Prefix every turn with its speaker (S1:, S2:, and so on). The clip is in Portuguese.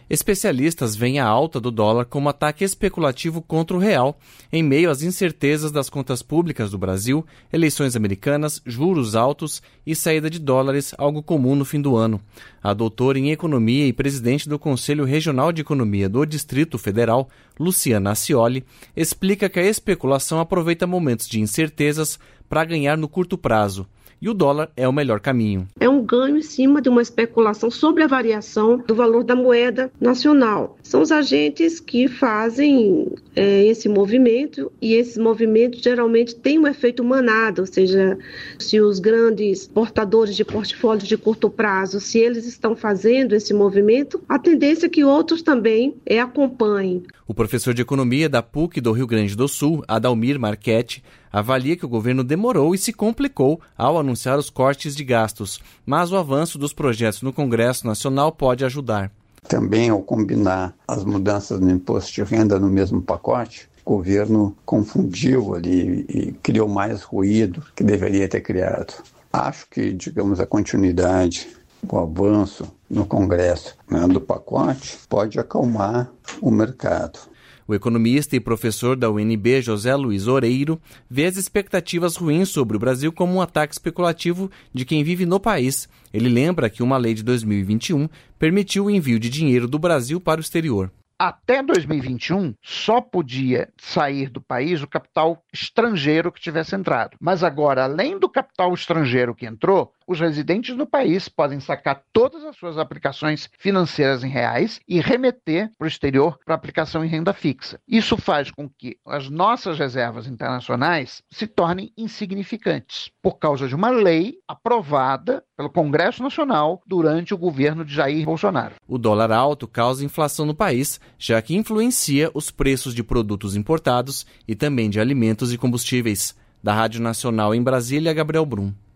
S1: Especialistas veem a alta do dólar como ataque especulativo contra o real, em meio às incertezas das contas públicas do Brasil, eleições americanas, juros altos e saída de dólares, algo comum no fim do ano. A doutora em Economia e presidente do Conselho Regional de Economia do Distrito Federal, Luciana Ascioli, explica que a especulação aproveita momentos de incertezas para ganhar no curto prazo. E o dólar é o melhor caminho.
S2: É um ganho em cima de uma especulação sobre a variação do valor da moeda nacional. São os agentes que fazem esse movimento, e esses movimentos geralmente têm um efeito manada, ou seja, se os grandes portadores de portfólios de curto prazo, se eles estão fazendo esse movimento, a tendência é que outros também acompanhem.
S1: O professor de Economia da PUC do Rio Grande do Sul, Adalmir Marchetti, avalia que o governo demorou e se complicou ao anunciar os cortes de gastos, mas o avanço dos projetos no Congresso Nacional pode ajudar.
S3: Também, ao combinar as mudanças no imposto de renda no mesmo pacote, o governo confundiu ali e criou mais ruído que deveria ter criado. Acho que, a continuidade, o avanço no Congresso do pacote pode acalmar o mercado.
S1: O economista e professor da UNB, José Luiz Oreiro, vê as expectativas ruins sobre o Brasil como um ataque especulativo de quem vive no país. Ele lembra que uma lei de 2021 permitiu o envio de dinheiro do Brasil para o exterior.
S4: Até 2021, só podia sair do país o capital estrangeiro que tivesse entrado. Mas agora, além do capital estrangeiro que entrou, os residentes no país podem sacar todas as suas aplicações financeiras em reais e remeter para o exterior para aplicação em renda fixa. Isso faz com que as nossas reservas internacionais se tornem insignificantes, por causa de uma lei aprovada pelo Congresso Nacional durante o governo de Jair Bolsonaro.
S1: O dólar alto causa inflação no país, já que influencia os preços de produtos importados e também de alimentos e combustíveis. Da Rádio Nacional em Brasília, Gabriel Brum.